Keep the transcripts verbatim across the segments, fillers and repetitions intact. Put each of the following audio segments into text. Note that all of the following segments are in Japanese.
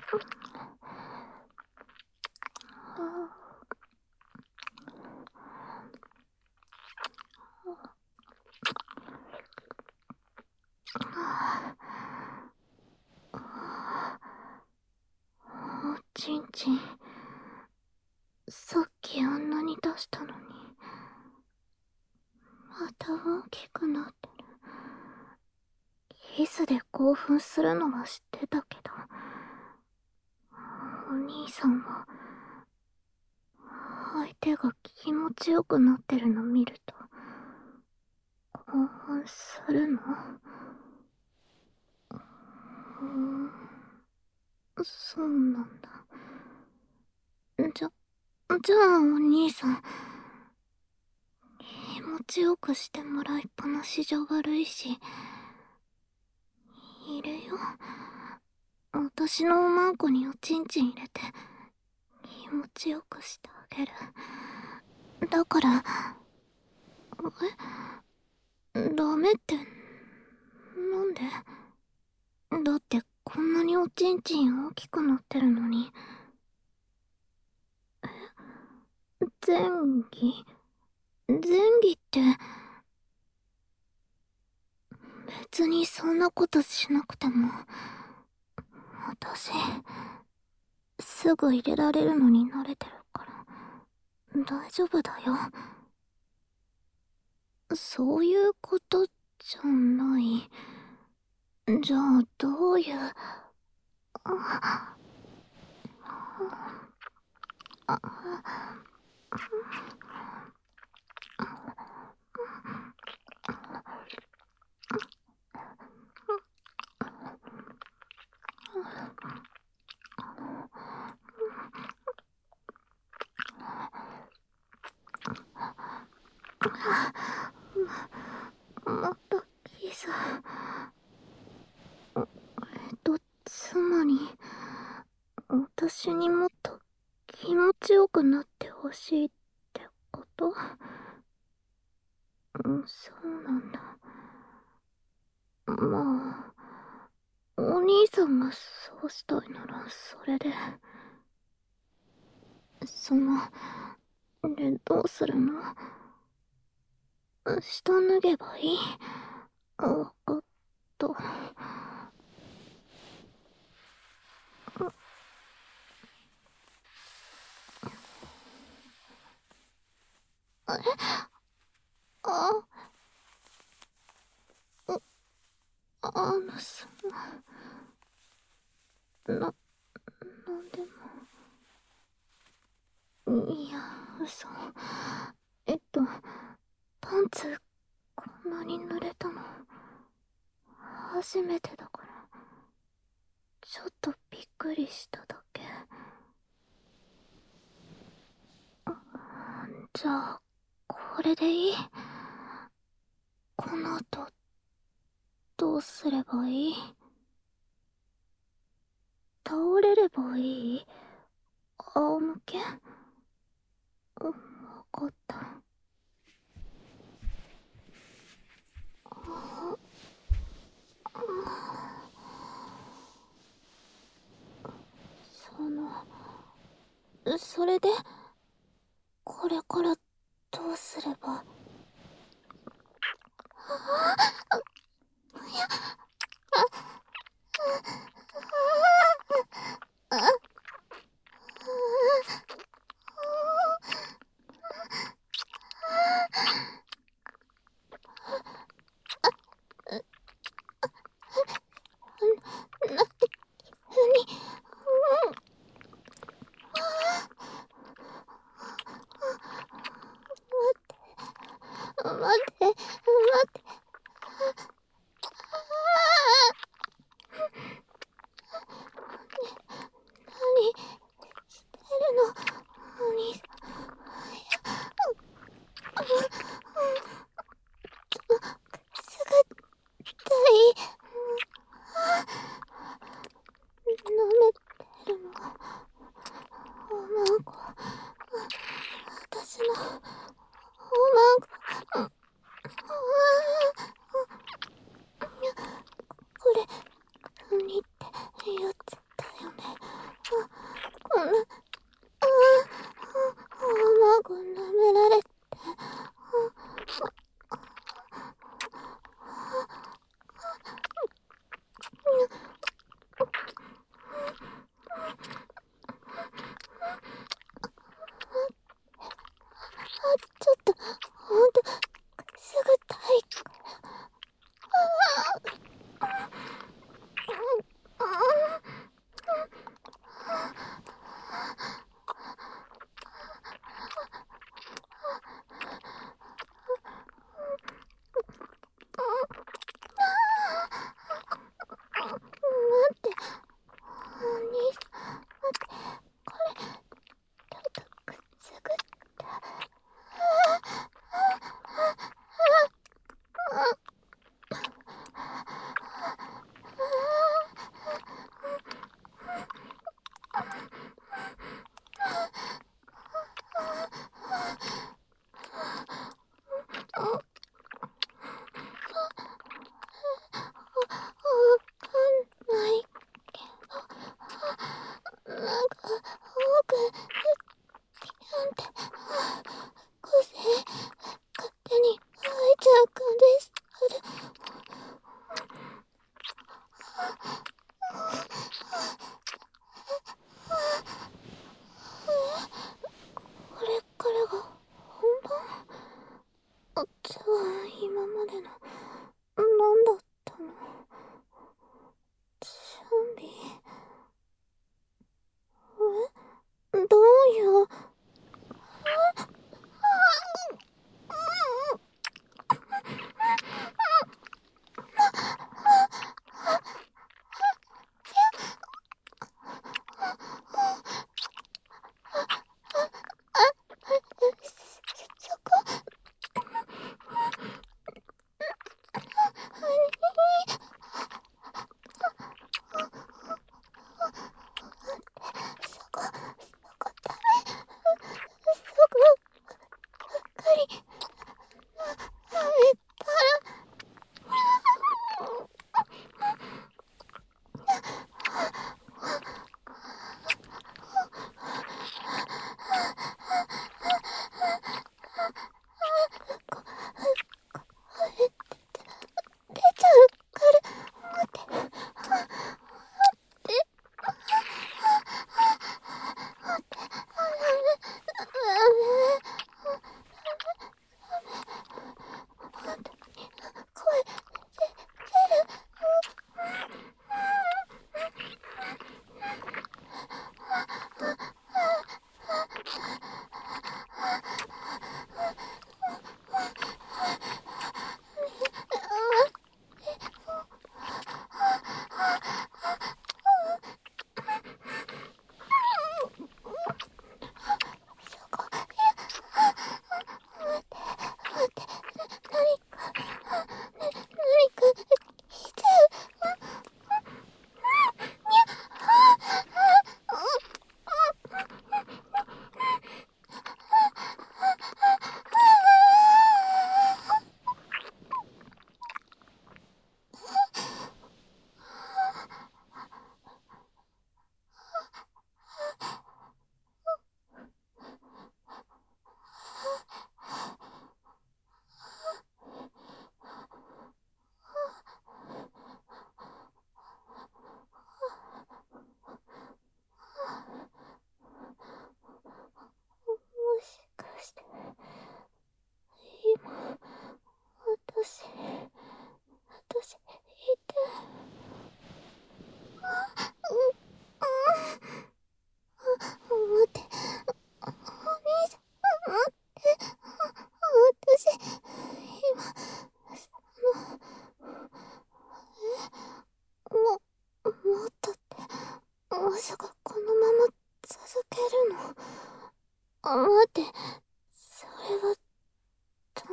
おちんちん、さっきあんなに出したのにまた大きくなってる。キスで興奮するのは知ってたけど、お兄さんは相手が気持ちよくなってるの見ると興奮するの？ふーん、そうなんだ。じゃ、じゃあお兄さん、気持ちよくしてもらいっぱなしじゃ悪いし、いるよ。私のおまんこにおちんちん入れて気持ちよくしてあげる。だから、え、ダメって、なんで？だってこんなにおちんちん大きくなってるのに。え、前儀？前儀って、別にそんなことしなくても、私、すぐ入れられるのに慣れてるから、大丈夫だよ。そういうことじゃない。じゃあ、どういう、あ、あ、ま、またキス。えっと、つまり、私にもっと気持ちよくなってほしいってこと？うん、そうなんだ。まあ、お兄さんがそうしたいならそれで。その、で、どうするの？下脱げばいい？わかった。え？あ、う、あのさ、な、なんでも。いや、嘘。えっと、パンツ、こんなに濡れたの、初めてだから、ちょっとびっくりしただけ。じゃあ、これでいい？この後、どうすればいい？倒れればいい？仰向け？うん、わかった。その、それで、これからどうすれば。待って、待って。何してるの、お兄さん。すぐ痛い。舐めてるの、おまんこ。私のおまんこ。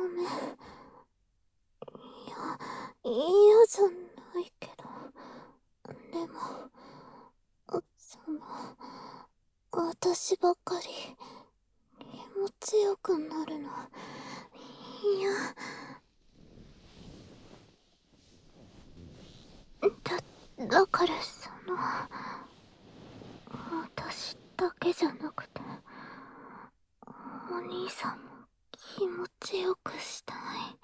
め。いや、嫌じゃないけど。でも、その、私ばかり気持ちよくなるの。いや、だ、だからその、私だけじゃなくて、お兄さんも気持ちよくしたい。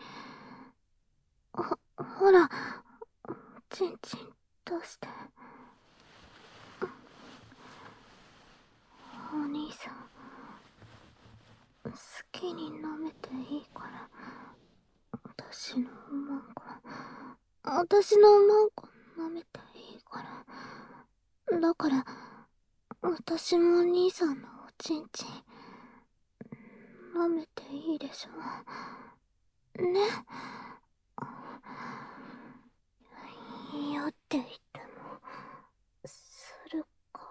ほ、ほら、チンチン出して。お兄さん、好きに舐めていいから、私のおまんこ、私のおまんこ舐めていいから。だから、私もお兄さんのおちんちん、舐めていいでしょ。ね。嫌って言っても、するから。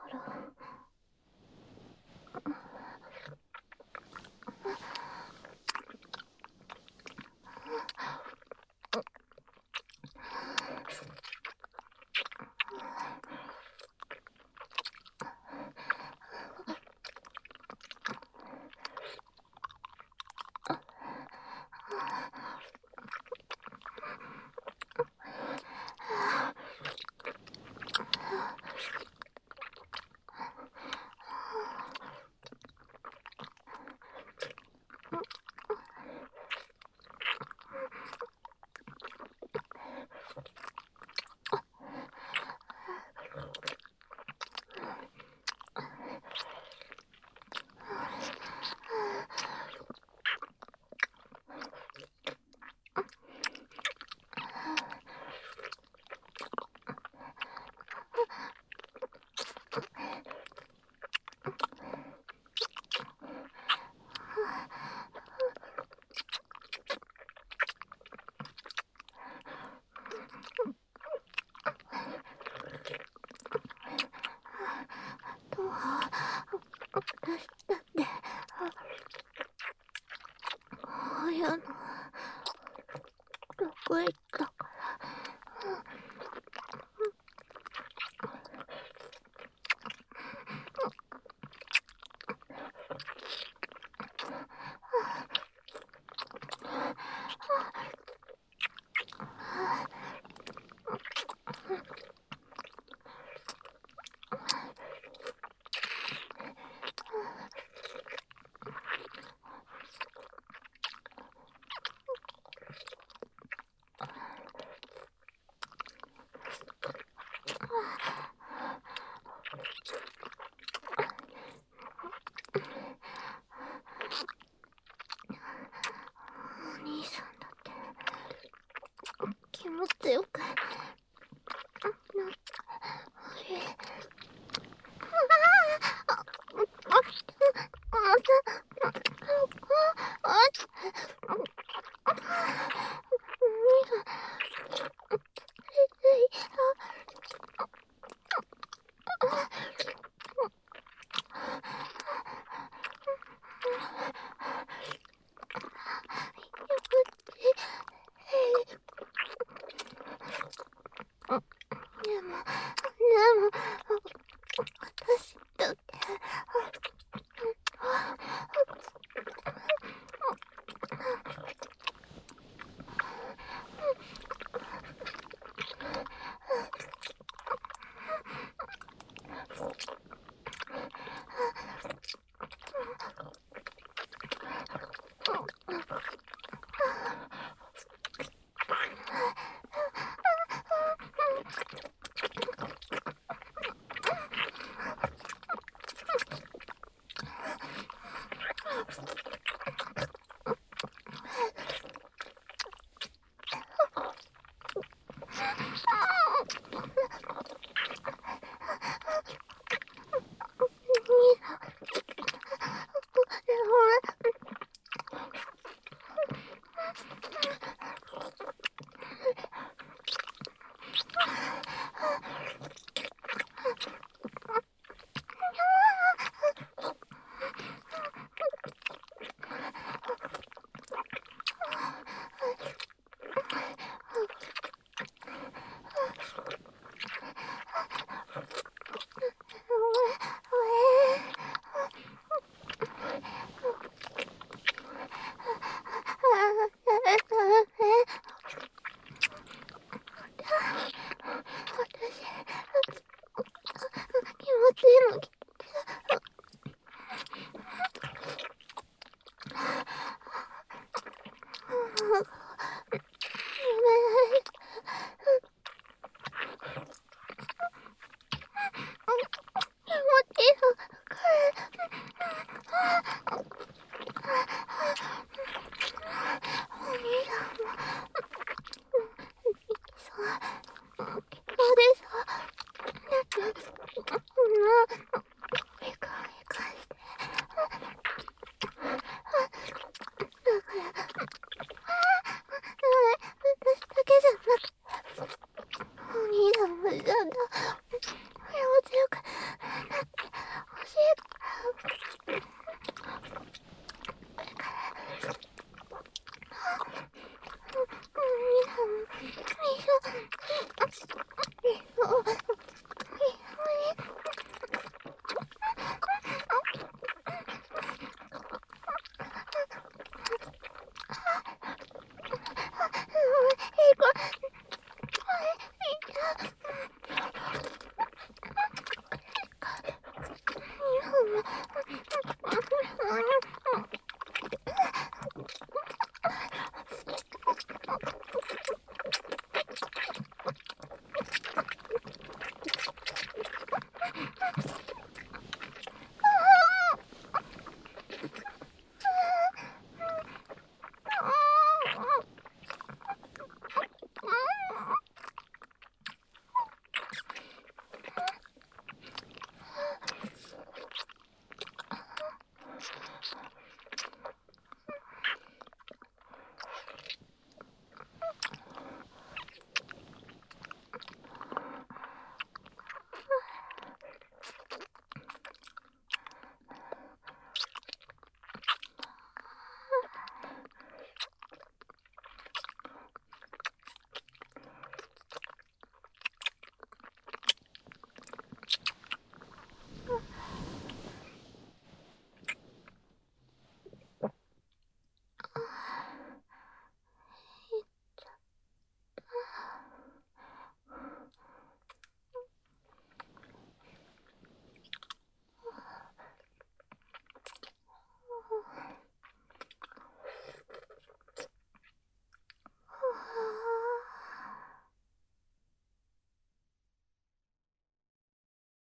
私だって、こういうの、得意だから。お兄さんだって気持ちよくなった。でも、でも、私だって、